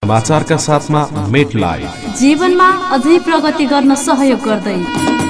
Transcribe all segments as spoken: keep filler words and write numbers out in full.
समाचारका साथमा मेटलाइफ जीवनमा अझै प्रगति गर्न सहयोग गर्दै।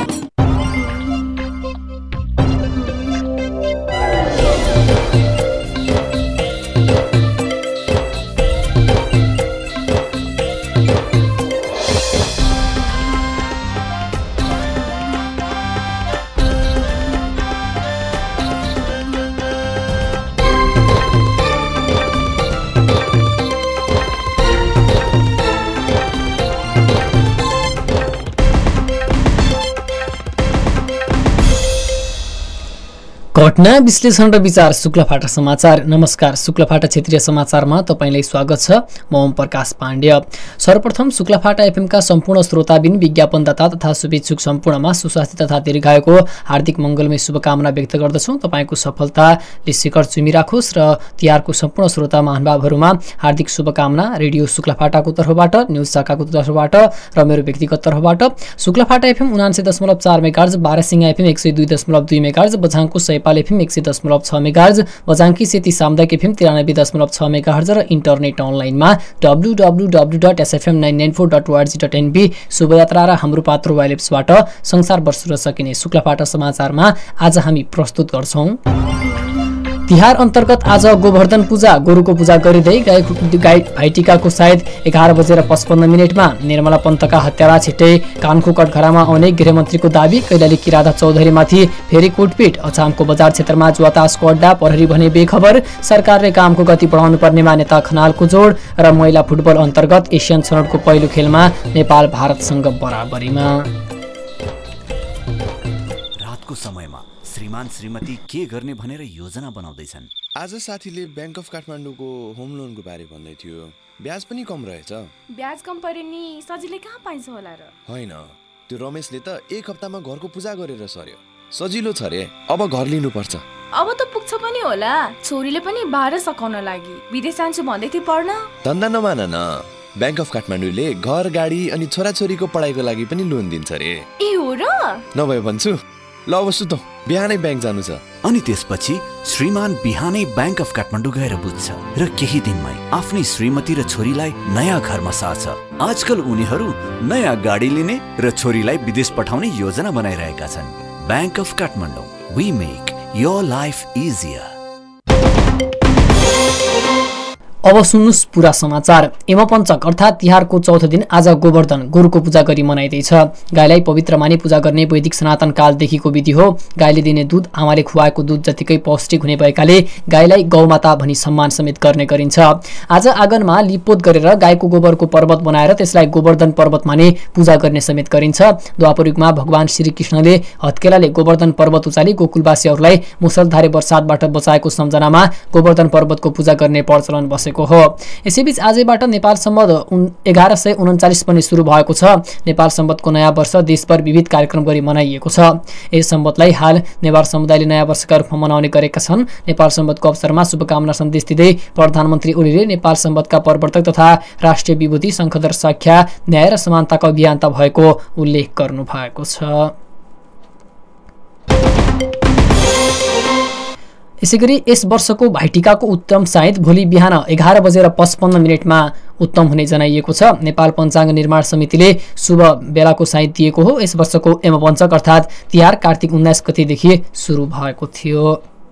घटना विश्लेषण र विचार शुक्लफाटा समाचार। नमस्कार, शुक्लफाटा क्षेत्रीय समाचारमा तपाईंलाई स्वागत छ। म ओम प्रकाश पाण्डे। सर्वप्रथम शुक्लफाटा एफएमका सम्पूर्ण श्रोताबिन, विज्ञापनदाता तथा शुभेच्छुक सम्पूर्णमा सुस्वास्थ्य तथा दीर्घायुको हार्दिक मङ्गलमय शुभकामना व्यक्त गर्दछौँ। तपाईँको सफलताले शिखर चुमिराखोस् र तिहारको सम्पूर्ण श्रोता महानुभावहरूमा हार्दिक शुभकामना रेडियो शुक्लफाटाको तर्फबाट, न्युज शाखाको तर्फबाट र मेरो व्यक्तिगत तर्फबाट। शुक्लफाटा एफएम उनान्सय दशमलव चार मेगाहर्ज, बाह्रसिंगा एफएम एक सय दुई दशमलव दुई मेगाहर्ज, बझाङको सयपाल एफएम एक सय दशमलव छ मेगाहर्ज, बझाङकी सेती सामुदायिक एफएम तिरानब्बे दशमलव छ मेगाहर्ज र इन्टरनेट अनलाइनमा W W W dot SFM nine nine four dot ORG dot NB शुभयात्रा र हाम्रो पात्रो वाइलेप्सबाट संसारभर सुन्न सकिने शुक्लफाटा समाचारमा आज हामी प्रस्तुत गर्छौं। तिहार अन्तर्गत आज गोवर्धन पूजा, गोरुको पूजा गरिँदै गाई गाई भाइटिकाको सायद एघार बजेर पचपन्न मिनटमा निर्मला पन्तका हत्यारा छिट्टै कानको कटघरामा आउने गृहमन्त्रीको दावी। कैलाली किराँता चौधरीमाथि फेरि कुटपिट। अछामको बजार क्षेत्रमा जुवातासको अड्डा, प्रहरी भने बेखबर। सरकारले कामको गति बढाउनु पर्नेमा नेता खनालको जोड। र महिला फुटबल अन्तर्गत एसियन छनौटको पहिलो खेलमा नेपाल भारतसँग बराबरीमा। रातको समयमा श्रीमान श्रीमती के गर्ने भनेर योजना बनाउँदैछन्। आज साथीले ब्याङ्क अफ काठमाडौँको होम लोनको बारे भन्दै थियो। ब्याज पनि कम रहेछ। ब्याज कम परे नि सजिलै कहाँ पाइन्छ होला र? होइन, त्यो रमेशले त एक हप्तामा घरको पूजा गरेर सर्यो। सजिलो छ रे, अब घर लिनु पर्छ। अब त पुग्छ पनि होला। छोरीले पनि बाह्र सकाउन लागि विदेश जान्छु भन्दै थियो पढ्न। धन्दा नमान न, ब्याङ्क अफ काठमाडौँले घर, गाडी अनि छोराछोरीको पढाइको लागि पनि लोन दिन्छ रे। ए हो र? नभए भन्छु। ल अब सुत, बिहानै ब्याङ्क जानु छ। अनि त्यसपछि श्रीमान बिहानै ब्याङ्क अफ काठमाडौँ गएर बुझ्छ र केही दिनमै आफ्नै श्रीमती र छोरीलाई नयाँ घरमा सार्छ। आजकल उनीहरू नयाँ गाडी लिने र छोरीलाई विदेश पठाउने योजना बनाइरहेका छन्। Bank of Kathmandu, we make your life easier. अब सुन्नुस् पूरा समाचार। यमपञ्चक अर्थात् तिहारको चौथो दिन आज गोवर्धन, गोरुको पूजा गरी मनाइँदैछ। गाईलाई पवित्र मानी पूजा गर्ने वैदिक सनातन कालदेखिको विधि हो। गाईले दिने दूध आमाले खुवाएको दूध जतिकै पौष्टिक हुने भएकाले गाईलाई गौमाता भनी सम्मान समेत गर्ने गरिन्छ। आज आँगनमा लिपोत गरेर गाईको गोबरको पर्वत बनाएर त्यसलाई गोवर्धन पर्वत माने पूजा गर्ने समेत गरिन्छ। द्वापर युगमा भगवान श्रीकृष्णले हत्केलाले गोवर्धन पर्वत उचाली गोकुलवासीहरूलाई मुसलधारे वर्षातबाट बचाएको सम्झनामा गोवर्धन पर्वतको पूजा गर्ने प्रचलन बसेको हो। यसैबीच आजैबाट नेपाल सम्वत एघार सय उन्चालिस पनि सुरु भएको छ। नेपाल सम्वतको नयाँ वर्ष देशभर विविध कार्यक्रम गरी मनाइएको छ। यस सम्वतलाई हाल नेवार समुदायले नयाँ वर्षका रूपमा मनाउने गरेका छन्। नेपाल सम्वतको अवसरमा शुभकामना सन्देश दिँदै प्रधानमन्त्री ओलीले नेपाल सम्वतका प्रवर्तक तथा राष्ट्रिय विभूति शङ्खधर साख्या न्याय र समानताका अभियन्ता भएको उल्लेख गर्नु भएको छ। यसैगरी यस वर्षको भाइटिकाको उत्तम सायद भोलि बिहान एघार बजेर पचपन्न मिनटमा उत्तम हुने जनाइएको छ। नेपाल पञ्चाङ्ग निर्माण समितिले शुभ बेलाको सायद दिएको हो। यस वर्षको यमपञ्चक अर्थात् तिहार कार्तिक उन्नाइस गतेदेखि सुरु भएको थियो।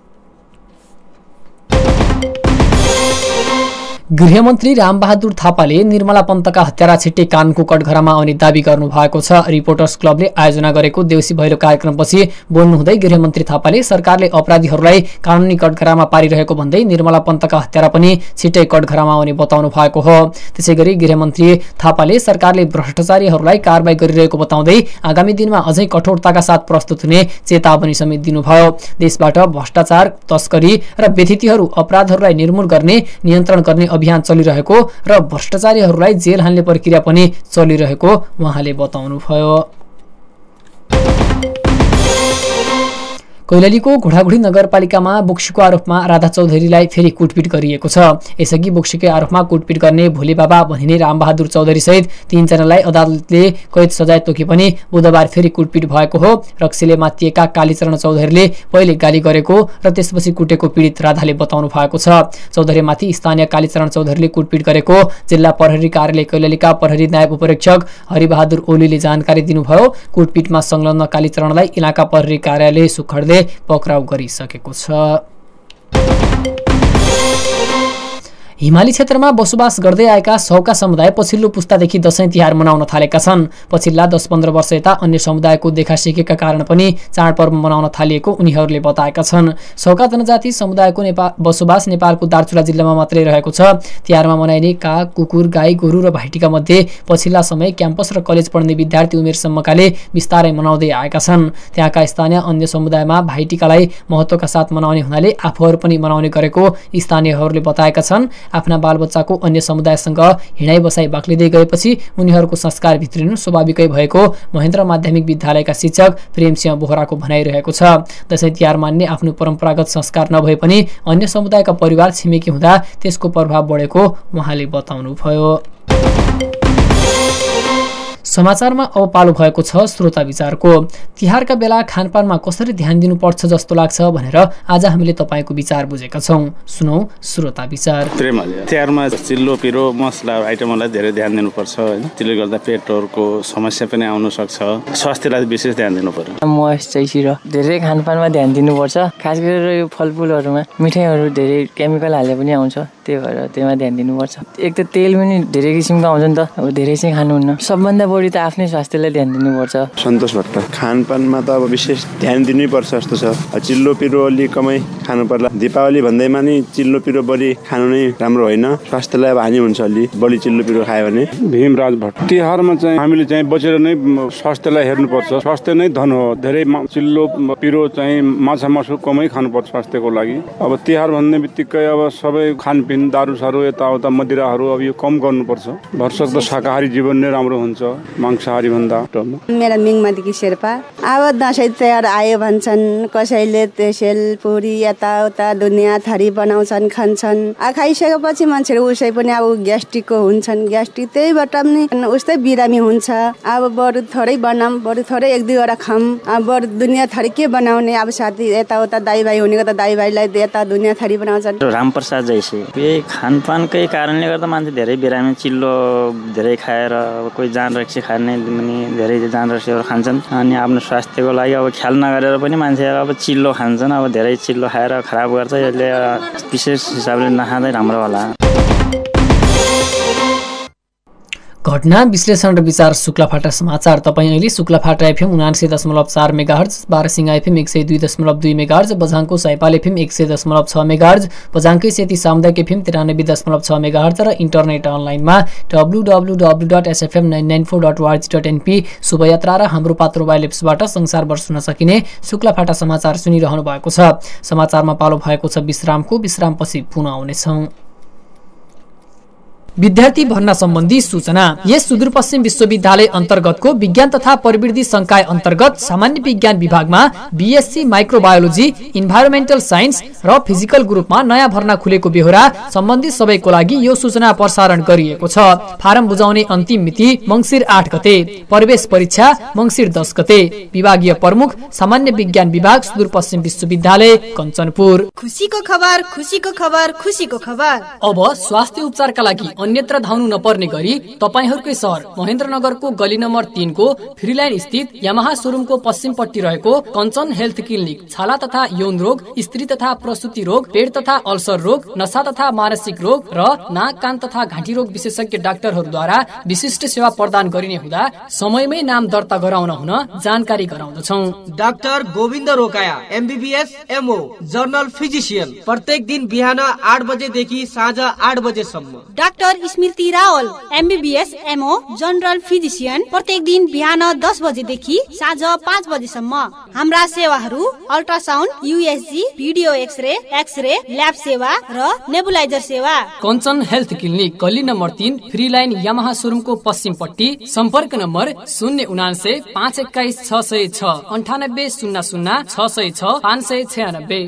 गृहमन्त्री रामबहादुर थापाले निर्मला पन्तका हत्यारा छिट्टै कानको कटघरामा आउने दावी गर्नु भएको छ। रिपोर्टर्स क्लबले आयोजना गरेको देउसी भैलो कार्यक्रमपछि बोल्नुहुँदै गृहमन्त्री थापाले सरकारले अपराधीहरूलाई कानुनी कटघरामा पारिरहेको भन्दै निर्मला पन्तका हत्यारा पनि छिट्टै कटघरामा आउने बताउनु भएको हो। त्यसैगरी गृहमन्त्री थापाले सरकारले भ्रष्टाचारीहरूलाई कारबाही गरिरहेको बताउँदै आगामी दिनमा अझै कठोरताका साथ प्रस्तुत हुने चेतावनी समेत दिनुभयो। देशबाट भ्रष्टाचार, तस्करी र बेथितीहरू अपराधहरूलाई निर्मूल गर्ने, नियन्त्रण गर्ने अभियान चलिरहेको र भ्रष्टाचारीहरूलाई जेल हाल्ने प्रक्रिया पनि चलिरहेको उहाँले बताउनुभयो। कैलालीको घोडाघुडी नगरपालिकामा बोक्सीको आरोपमा राधा चौधरीलाई फेरि कुटपिट गरिएको छ। यसअघि बोक्सीकै आरोपमा कुटपिट गर्ने भोले बाबा भनिने रामबहादुर चौधरी सहित तीनजनालाई अदालतले कैद सजाय तोके पनि बुधबार फेरि कुटपिट भएको हो। रक्सीले मातिएका कालीचरण चौधरीले पहिले गाली गरेको र त्यसपछि कुटेको पीडित राधाले बताउनु भएको छ। चौधरीमाथि स्थानीय कालीचरण चौधरीले कुटपिट गरेको जिल्ला प्रहरी कार्यालय कैलालीका प्रहरी नायब उपरीक्षक हरिबहादुर ओलीले जानकारी दिनुभयो। कुटपिटमा संलग्न कालीचरणलाई इलाका प्रहरी कार्यालय सुखडले पक्राउ गरिसकेको छ। हिमाली क्षेत्रमा बसोबास गर्दै आएका सौका समुदाय पछिल्लो पुस्तादेखि दशैं तिहार मनाउन थालेका छन्। पछिल्ला दस पन्ध्र वर्ष यता अन्य समुदायको देखा सिकेका कारण पनि चाडपर्व मनाउन थालिएको उनीहरूले बताएका छन्। सौका जनजाति समुदायको नेपाल बसोबास नेपालको दार्चुला जिल्लामा मात्रै रहेको छ। तिहारमा मनाइने काग, कुकुर, गाई, गोरु र भाइटीका मध्ये पछिल्ला समय क्याम्पस र कलेज पढ्ने विद्यार्थी उमेरसम्मकाले बिस्तारै मनाउँदै आएका छन्। त्यहाँका स्थानीय अन्य समुदायमा भाइटीकालाई महत्त्वका साथ मनाउने हुनाले आफूहरू पनि मनाउने गरेको स्थानीयहरूले बताएका छन्। आफ्ना बालबच्चाको अन्य समुदायसँग हिँडाइ बसाइ बाक्लिँदै गएपछि उनीहरूको संस्कार भित्रिनु स्वाभाविकै भएको महेन्द्र माध्यमिक विद्यालयका शिक्षक प्रेमसिंह बोहराको भनाइरहेको छ। दशैं तिहार मान्ने आफ्नो परम्परागत संस्कार नभए पनि अन्य समुदायका परिवार छिमेकी हुँदा त्यसको प्रभाव बढेको उहाँले बताउनुभयो। समाचारमा अब पालो भएको छ श्रोता विचारको। तिहारका बेला खानपानमा कसरी ध्यान दिनुपर्छ जस्तो लाग्छ भनेर आज हामीले तपाईको विचार बुझेका छौं। सुनौ श्रोता विचार। तिहारमा चिल्लो पिरो मसला आइटमलाई धेरै ध्यान दिनुपर्छ हैन। त्यसले गर्दा पेटहरुको समस्या पनि आउन सक्छ। स्वास्थ्यलाई विशेष ध्यान दिनु पर्यो। मोइस्चर धेरै खानपानमा ध्यान दिनुपर्छ। खास गरेर यो फलफुलहरुमा मिठाईहरु धेरै केमिकल हाले पनि आउँछ। त्यही भएर त्यसमा ध्यान दिनुपर्छ। एक त तेल पनि धेरै किसिमको आउँछ नि त। अब धेरै चाहिँ खानुहुन्न। सबभन्दा बढी त आफ्नै स्वास्थ्यलाई ध्यान दिनुपर्छ। सन्तोष भट्ट। खानपानमा त अब विशेष ध्यान दिनै पर्छ जस्तो छ। चिल्लो पिरो अलि कमै खानु पर्ला। दीपावली भन्दैमा नि चिल्लो पिरो बढी खानु नै राम्रो होइन। स्वास्थ्यलाई अब हानि हुन्छ अलि बढी चिल्लो पिरो खायो भने। भीमराज भट्ट। तिहारमा चाहिँ हामीले चाहिँ बचेर नै स्वास्थ्यलाई हेर्नुपर्छ। स्वास्थ्य नै धन हो। धेरै चिल्लो पिरो चाहिँ माछा मासु कमै खानुपर्छ स्वास्थ्यको लागि। अब तिहार भन्ने बित्तिकै अब सबै खानपिन दारूसारू यताउता मदिराहरू अब यो कम गर्नुपर्छ। भरसक्दो शाकाहारी जीवन नै राम्रो हुन्छ मांसाहारी भन्दा। मेरा मिङमादिकी शेर्पा। अब दसैँ तिहार आयो भन्छन् कसैले तेसेल पुरी यताउता दुनियाँ थरी बनाउँछन् खान्छन्। खाइसकेपछि मान्छेहरू उसै पनि अब ग्यास्ट्रिकको हुन्छन्। ग्यास्ट्रिक त्यहीबाट पनि उस्तै बिरामी हुन्छ। अब बरु थोरै बनाऊँ बरु थोरै एक दुईवटा खाऊँ। अब बरु दुनियाँ थरी के बनाउने। अब साथी यताउता दाइ भाइ हुनेको त दाइ भाइलाई यता दुनियाँ थरी बनाउँछन्। रामप्रसाद जैसे यही खानपानकै कारणले गर्दा मान्छे धेरै बिरामी चिल्लो धेरै खाएर कोही जान रक्सी खाने पनि धेरै जान रक्सीहरू खान्छन्। अनि आफ्नो स्वास्थ्यको लागि अब ख्याल नगरेर पनि मान्छे अब चिल्लो खान्छन्। अब धेरै चिल्लो खाएर खराब गर्छ। यसले विशेष हिसाबले नखाँदै राम्रो होला। घटना विश्लेषण र विचार शुक्लाफाटा समाचार। तपाईँ अहिले शुक्लाफाटा एफएम उनासी दशमलव चार मेगाहर्ज, बारसिंगा एफएम एक सय दुई दशमलव दुई मेगाहर्ज, बझाङको सैपाल एफएम एक सय दशमलव छ मेगाहर्ज, बझाङकै सेती सामुदायिक एफएम तिरानब्बे दशमलव छ मेगाहर्ज र इन्टरनेट अनलाइनमा W W W dot SFM nine nine four dot ORG dot NP शुभयात्रा र हाम्रो पात्र मोबाइल एप्सबाट संसारभर सुन्न सकिने शुक्लाफाटा समाचार सुनिरहनु भएको छ। समाचारमा पालो भएको छ विश्रामको। विश्रामपछि पुनः आउनेछौँ। विद्यार्थी भर्ना सम्बन्धी सूचना। यस सुदूरपश्चिम विश्वविद्यालय अन्तर्गतको विज्ञान तथा प्रविधि संकाय अन्तर्गत सामान्य विज्ञान विभागमा बीएससी माइक्रोबायोलोजी, इन्भाइरोमेन्टल साइन्स र फिजिकल ग्रुपमा नयाँ भर्ना खुलेको बेहोरा सम्बन्धित सबैको लागि यो सूचना प्रसारण गरिएको छ। फारम बुझाउने अन्तिम मिति मङ्सिर आठ गते। प्रवेश परीक्षा मङ्सिर दस गते। विभागीय प्रमुख सामान्य विज्ञान विभाग सुदूरपश्चिम विश्वविद्यालय कञ्चनपुर। खुसीको खबर खुसीको खबर खुसीको खबर। अब स्वास्थ्य उपचारका लागि अन्यत्र धाउनु नपर्ने गरी तपाईहरूकै सहर महेन्द्रनगरको गली नम्बर तीन को फ्रीलाइन स्थित यामाहा शोरूमको पश्चिमपट्टि रहेको कञ्चन हेल्थ क्लिनिक छाला तथा यौन रोग, स्त्री तथा प्रसुति रोग, पेट तथा अल्सर रोग, नशा तथा मानसिक रोग र नाक कान तथा घाँटी रोग विशेषज्ञ डाक्टरहरूद्वारा विशिष्ट सेवा प्रदान गरिने हुँदा समयमै नाम दर्ता गराउन हुन जानकारी गराउँदछौँ। Doctor Govind Rokaya MBBS MO general physician प्रत्येक दिन बिहान आठ बजेदेखि साँझ आठ बजेसम्म। Doctor Smriti Rawal MBBS MO general physician प्रत्येक दिन बिहान दस बजेदेखि साँझ पाँच बजेसम्म। हाम्रा सेवाहरू ultrasound, USG, video x-ray, x-ray, lab सेवा र नेबुलाइजर सेवा। कञ्चन हेल्थ क्लिनिक गल्ली नम्बर तीन फ्री लाइन यामाहा सोरुमको पश्चिमपट्टि। सम्पर्क नम्बर शून्य उनासे पाँच एक्काइस छ सय छ अन्ठानब्बे शून्य शून्य छ सय छ पाँच सय छयानब्बे।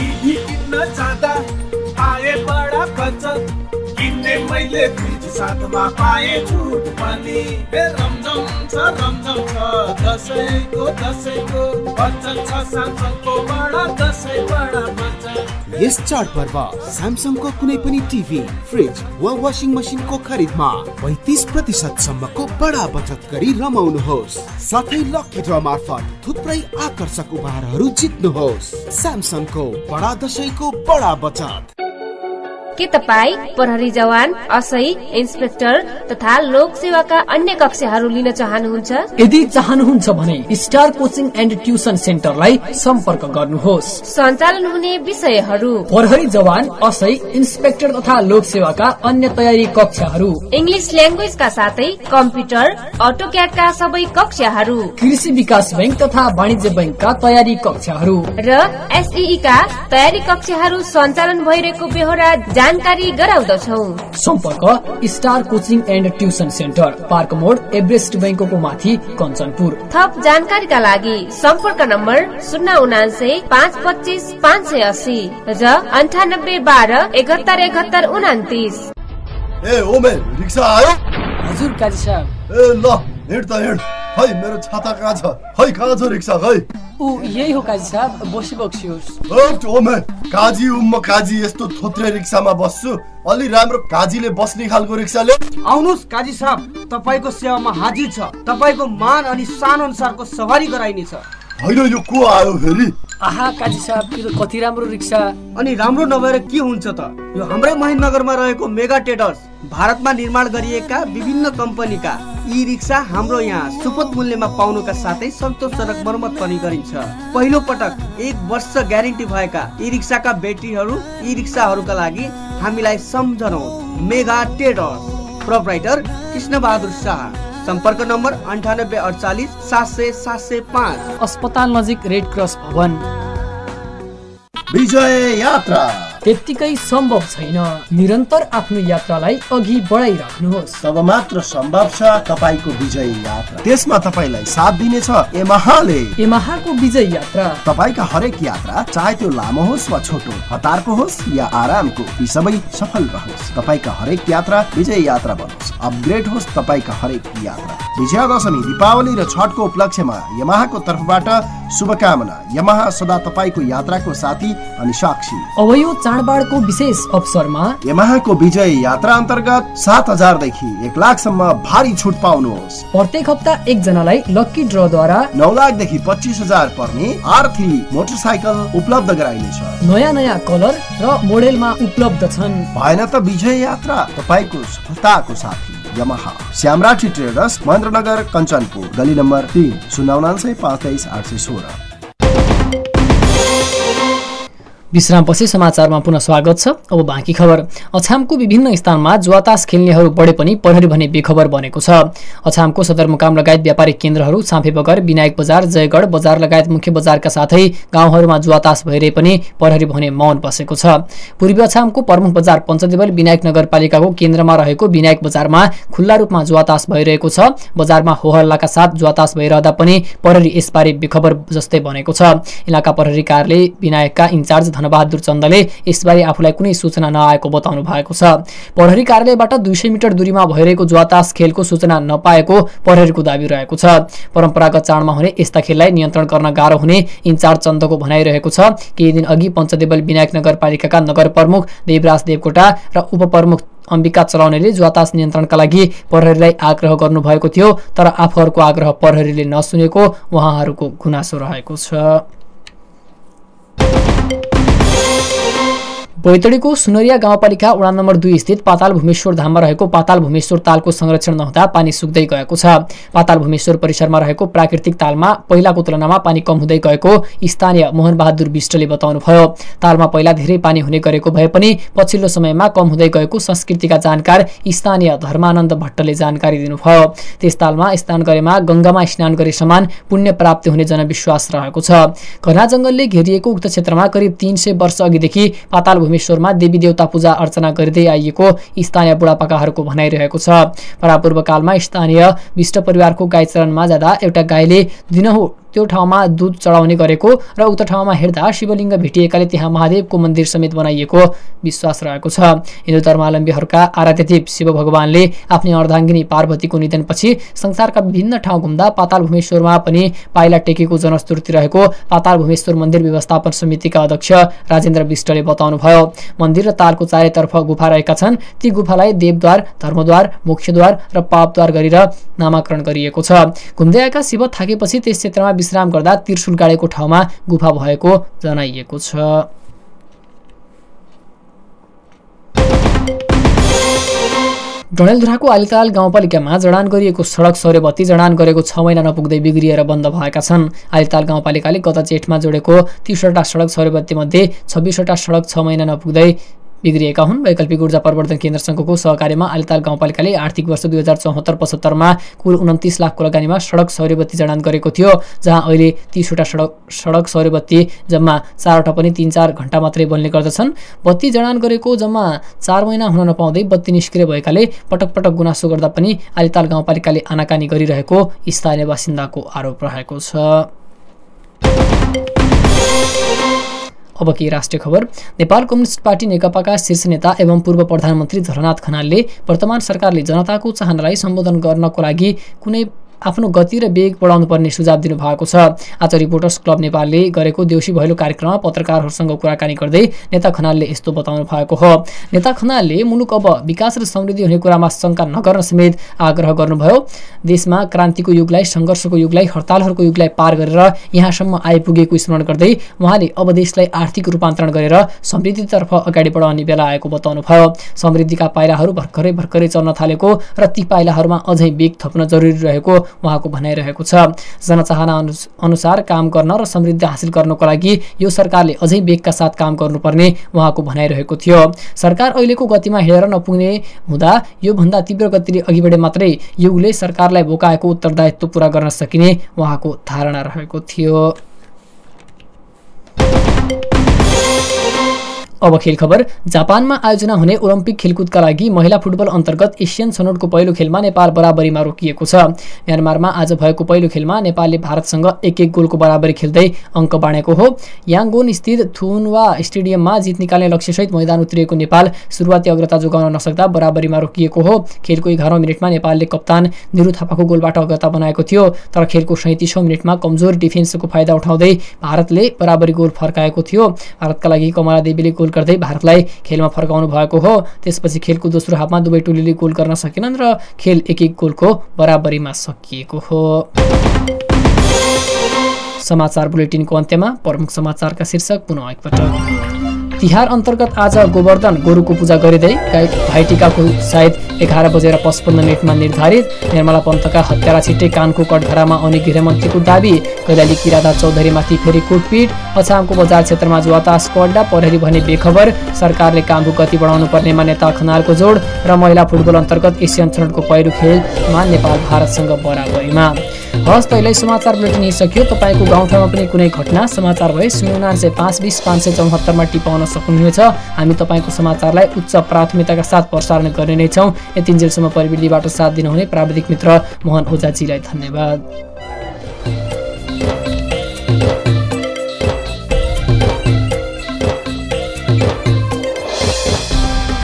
आए बड़ा खर्च किन्ने मैले फ्रिज साथमा पाए छुट पनि रमझम छ रमझम छ दसैँको दसैँको बचत छ स्यामसङको बडा दसैँ बडा बचत। यस चाडपर्व स्यामसङको कुनै पनि टिभी, फ्रिज वा वासिङ मसिनको खरिदमा पैँतिस प्रतिशत सम्मको बडा बचत गरी रमाउनुहोस्। साथै लकी ड्र मार्फत थुप्रै आकर्षक उपहारहरू जित्नुहोस्। स्यामसङको बडा दसैँको बडा बचत। के तपाईँ प्रहरी जवान, असै, इन्सपेक्टर तथा लोक सेवाका अन्य कक्षाहरू लिन चाहनुहुन्छ? यदि चाहनुहुन्छ भने स्टार कोचिङ एन्ड ट्युसन सेन्टरलाई सम्पर्क गर्नुहोस्। सञ्चालन हुने विषयहरू प्रहरी जवान, असै, इन्सपेक्टर तथा लोक सेवाका अन्य तयारी कक्षाहरू, इङ्ग्लिस ल्याङ्ग्वेजका साथै कम्प्युटर, अटोक्याडका सबै कक्षाहरू, कृषि विकास बैंक तथा वाणिज्य बैंकका तयारी कक्षाहरू र एसईई का तयारी कक्षाहरू सञ्चालन भइरहेको बेहोरा जानकारी गराउँदछौ। सम्पर्क star coaching and tuition centre, park मोड, एभरेस्ट बैंकको माथि, कञ्चनपुर। थप जानकारीका लागि सम्पर्क नम्बर शून्य उनासे पाँच पच्चिस पाँच सय अस्सी र अन्ठानब्बे बाह्र एकहत्तर एकहत्तर उनातिस। ए ओमे रिक्सा आयो? हजुर काजी साहब। ए ल हिँड त हिँड। खै मेरो छाता कहाँ छ? खै कहाँ छ रिक्सा? खै ऊ यही हो काजी साहब, बसी बक्सियोस्। ओमे काजी उम्म काजी यस्तो थोत्रे रिक्सामा बस्छु, अलि राम्रो काजीले बस्ने खालको रिक्सा ले। आउनुस् काजी साहब, तपाईको सेवामा हाजिर छ। तपाईको मान अनि सान अनुसारको सवारी गराइनेछ। हैन यो को आयो फेरि? आहा काजी साहब, यो त कति राम्रो रिक्सा। अनि राम्रो नभएर के हुन्छ त? यो हाम्रै महेन्द्रनगरमा रहेको मेगा ट्रेडर्स भारतमा निर्माण गरिएका विभिन्न कम्पनीका ई रिक्सा हाम्रो यहाँ सुपथ मूल्यमा पाउनुका साथै सन्तोषजनक मर्मत पनि गरिन्छ। पहिलो पटक एक वर्ष ग्यारेन्टी भएका ई रिक्साका ब्याट्रीहरू ई रिक्साहरूका लागि हामीलाई सम्झनुहोस्। Mega traders, proprietor Krishna Bahadur Shah. सम्पर्क नम्बर अन्ठानब्बे अडचालिस सात सय सात सय पाँच। अस्पताल नजिक रेड क्रस भवन। विजय यात्रा त्यत्तिकै सम्भव छैन। निरन्तर आफ्नो यात्रालाई अघि बढाइराख्नुहोस्, तब मात्र सम्भव छ तपाईको विजय यात्रा। त्यसमा तपाईलाई साथ दिनेछ यमाहाले। यमाहाको विजय यात्रा तपाईका हरेक यात्रा, चाहे त्यो लामो होस् वा छोटो, हतारको होस् या आरामको, ती सबै सफल रहोस्। तपाईका हरेक यात्रा विजय यात्रा बनोस्, अपग्रेड होस् तपाईका हरेक यात्रा। विजयादशमी, दीपावली र छठको उपलक्ष्यमा यमाहाको तर्फबाट शुभकामना। यमाहा सदा तपाईको यात्राको साथी अनि साक्षी। अब यो चाडबाडको विशेष अवसरमा यमाहाको विजय यात्रा अन्तर्गत सात हजार देखि एक लाख सम्म भारी छुट पाउनुहोस्। प्रत्येक हप्ता एक जनालाई लकी ड्रद्वारा नौ लाख देखि पच्चीस हजार पर्ने आर थ्री मोटरसाइकल उपलब्ध गराइनेछ। नयाँ नयाँ कलर र मोडेलमा उपलब्ध छन्। भएन त विजय यात्रा तपाईको सफलताको साथी यमाहा। श्यामराठी ट्रेडर्स, महेन्द्रनगर, कञ्चनपुर, गली नम्बर तीन, शून्य उनान्सय पाँच तेइस आठ सय सोह्र। विश्रामपछि समाचारमा पुनः स्वागत छ। अब बाँकी खबर। अछामको विभिन्न स्थानमा जुवातास खेल्नेहरू बढे पनि प्रहरी भने बेखबर बनेको छ। अछामको सदरमुकाम लगायत व्यापारिक केन्द्रहरू, साँफे बगर, विनायक बजार, जयगढ बजार लगायत मुख्य बजारका साथै गाउँहरूमा जुवातास भइरहे पनि प्रहरी भने मौन बसेको छ। पूर्वी अछामको प्रमुख बजार पञ्चदेवल विनायक नगरपालिकाको केन्द्रमा रहेको विनायक बजारमा खुल्ला रूपमा जुवातास भइरहेको छ। बजारमा होहल्लाका साथ जुवातास भइरहँदा पनि प्रहरी यसबारे बेखबर जस्तै बनेको छ। इलाका प्रहरी कार्यालय विनायकका इन्चार्ज धनबहादुर चन्दले यसबारे आफूलाई कुनै सूचना नआएको बताउनु भएको छ। प्रहरी कार्यालयबाट दुई सय मिटर दूरीमा भइरहेको जुवातास खेलको सूचना नपाएको प्रहरीको दाबी रहेको छ। परम्परागत चाडमा हुने यस्ता खेललाई नियन्त्रण गर्न गाह्रो हुने इन्चार्ज चन्दको भनाइरहेको छ। केही दिन अघि पञ्चदेवल विनायक नगरपालिकाका नगर प्रमुख देवराज देवकोटा र उपप्रमुख अम्बिका चलाउनेले जुवातास नियन्त्रणका लागि प्रहरीलाई आग्रह गर्नुभएको थियो, तर आफूहरूको आग्रह प्रहरीले नसुनेको उहाँहरूको गुनासो रहेको छ। बैतडीको सुनरिया गाउँपालिका वडा नम्बर दुई स्थित पाताल भूमेश्वर धाममा रहेको पाताल भूमेश्वर तालको संरक्षण नहुँदा पानी सुक्दै गएको छ। पाताल भूमेश्वर परिसरमा रहेको प्राकृतिक तालमा पहिलाको तुलनामा पानी कम हुँदै गएको स्थानीय मोहन बहादुर विष्टले बताउनुभयो। तालमा पहिला धेरै पानी हुने गरेको भए पनि पछिल्लो समयमा कम हुँदै गएको संस्कृतिका जानकार स्थानीय धर्मानन्द भट्टले जानकारी दिनुभयो। त्यस तालमा स्नान गरेमा गंगामा स्नान गरे समान पुण्य प्राप्ति हुने जनविश्वास रहेको छ। घना जंगलले घेरिएको उक्त क्षेत्रमा करिब तीन सय वर्ष अघिदेखि पाताल भूमेश्वरमा देवी देवता पूजा अर्चना गर्दै आइएको स्थानीय बुढापाकाहरूको भनाइरहेको छ। परापूर्व कालमा स्थानीय विष्ट परिवारको गाई चरनमा जाँदा एउटा गाईले दिनहुँ त्यो ठाउँमा दूध चढाउने गरेको र उक्त ठाउँमा हेर्दा शिवलिङ्ग भेटिएकाले त्यहाँ महादेवको मन्दिर समेत बनाइएको विश्वास रहेको छ। हिन्दू धर्मावलम्बीहरूका आराध्यदेव शिव भगवानले आफ्नी अर्धाङ्गिनी पार्वतीको निधनपछि संसारका विभिन्न ठाउँ घुम्दा पाताल भूमेश्वरमा पनि पाइला टेकेको जनस्तुति रहेको पाताल भूमेश्वर मन्दिर व्यवस्थापन समितिका अध्यक्ष राजेन्द्र विष्टले बताउनुभयो। मन्दिर र तालको चारैतर्फ गुफा रहेका छन्। ती गुफालाई देवद्वार, धर्मद्वार, मोक्षद्वार र पापद्वार गरेर नामाकरण गरिएको छ। घुम्दै आएका शिव थाकेपछि त्यस क्षेत्रमा विश्राम गर्दा त्रिशूल गाडेको ठाउँमा गुफा भएको जनाइएको छ। डडेलधुराको आलिताल गाउँपालिकामा जडान गरिएको सडक सौर्यबत्ती जडान गरेको छ महिना नपुग्दै बिग्रिएर बन्द भएका छन्। आलिताल गाउँपालिकाले गत जेठमा जोडेको तीसवटा सडक सौर्यबत्ती मध्ये छब्बीसवटा सडक छ महिना नपुग्दै बिग्रिएका हुन्। वैकल्पिक ऊर्जा प्रवर्धन केन्द्र संघको सहकार्यमा आलिताल गाउँपालिकाले आर्थिक वर्ष दुई हजार चौहत्तर पचहत्तरमा कुल उन्तिस लाखको लगानीमा सडक सौर्यबत्ती जडान गरेको थियो, जहाँ अहिले तीसवटा सडक सडक सौर्यबत्ती जम्मा चारवटा पनि तीन चार घण्टा मात्रै बल्ने गर्दछन्। बत्ती जडान गरेको जम्मा चार महिना हुन नपाउँदै बत्ती निष्क्रिय भएकाले पटक पटक गुनासो गर्दा पनि आलिताल गाउँपालिकाले आनाकानी गरिरहेको स्थानीय बासिन्दाको आरोप रहेको छ। अब के राष्ट्रिय खबर। नेपाल कम्युनिस्ट पार्टी नेकपाका शीर्ष नेता एवं पूर्व प्रधानमन्त्री झलनाथ खनालले वर्तमान सरकारले जनताको चाहनालाई सम्बोधन गर्नको लागि कुनै आफ्नो गति र वेग बढाउनु पर्ने सुझाव दिनु भएको छ। आज रिपोर्टर्स क्लब नेपालले गरेको देउसी भैलो कार्यक्रममा पत्रकारहरूसँग कुराकानी गर्दै नेता खनालले यस्तो बताउनु भएको हो। नेता खनालले मुलुक अब विकास र समृद्धि हुने कुरामा शंका नगर्न समेत आग्रह गर्नुभयो। देशमा क्रान्तिको युगलाई, संघर्षको युगलाई, हडतालहरूको युगलाई पार गरेर यहाँसम्म आइपुगेको स्मरण गर्दै उहाँले अब देशलाई आर्थिक रूपान्तरण गरेर समृद्धितर्फ अगाडि बढाउने बेला आएको बताउनुभयो। समृद्धिका पाइलाहरू भर्खरै भर्खरै चल्न थालेको र ती पाइलाहरूमा अझै वेग थप्न जरुरी रहेको उहाँको भनाइरहेको छ। जनचाहना अनुसार काम गर्न र समृद्धि हासिल गर्नको लागि यो सरकारले अझै वेगका साथ काम गर्नुपर्ने उहाँको भनाइरहेको थियो। सरकार अहिलेको गतिमा हिँडेर नपुग्ने हुँदा यो भन्दा तीव्र गतिले अघि बढे मात्रै युगले सरकारलाई बोकाएको उत्तरदायित्व पूरा गर्न सकिने उहाँको धारणा रहेको थियो। अब खेल खबर। जापानमा आयोजना हुने ओलम्पिक खेलकुदका लागि महिला फुटबल अन्तर्गत एसियन छनौटको पहिलो खेलमा नेपाल बराबरीमा रोकिएको छ। म्यानमारमा आज भएको पहिलो खेलमा नेपालले भारतसँग एक एक गोलको बराबरी खेल्दै अङ्क बाँडेको हो। याङ्गोन स्थित थुनवा स्टेडियममा जित निकाल्ने लक्ष्यसहित मैदान उत्रिएको नेपाल सुरुवाती अग्रता जोगाउन नसक्दा बराबरीमा रोकिएको हो। खेलको एघारौं मिनटमा नेपालले कप्तान निरु थापाको गोलबाट अग्रता बनाएको थियो, तर खेलको सैंतीसौं मिनटमा कमजोर डिफेन्सको फाइदा उठाउँदै भारतले बराबरी गोल फर्काएको थियो। भारतका लागि कमला देवीले गोल गर्दै भारतलाई खेलमा फर्काउनु भएको हो। त्यसपछि खेलको दोस्रो हाफमा दुवै टोलीले गोल गर्न सकेनन् र खेल एक एक गोलको बराबरीमा सकिएको हो। समाचार बुलेटिनको अन्त्यमा प्रमुख समाचारका शीर्षक पुनः एकपटक। तिहार अन्तर्गत आज गोवर्धन गोरुको पूजा गरिँदै भाइटिकाको सायद एघार बजेर पचपन्न मिनटमा निर्धारित। निर्मला पन्तका हत्यारा छिट्टै कानको कटघरामा आउने गृहमन्त्रीको दाबी। कैलाली किरादा चौधरीमाथि फेरि कुटपिट। अछामको बजार क्षेत्रमा जुवातासको अड्डा, प्रहरी भने बेखबर। सरकारले कामको गति बढाउनु पर्नेमा नेता खनालको जोड। र महिला फुटबल अन्तर्गत एसियन छनौटको पहिलो खेलमा नेपाल भारतसँग बराबरीमा। हस् त अहिले समाचार बुलेटिन सकियो। तपाईँको गाउँठाउँमा पनि कुनै घटना समाचार भए शून्य उनान्सय पाँच बिस पाँच सय चौहत्तरमा टिपाउन सक्नुहुनेछ। हामी तपाईँको समाचारलाई उच्च प्राथमिकताका साथ प्रसारण गर्ने नै छौँ। यतिन्जेलसम्म प्रविधिबाट साथ दिनुहुने प्राविधिक मित्र मोहन ओझाजीलाई धन्यवाद।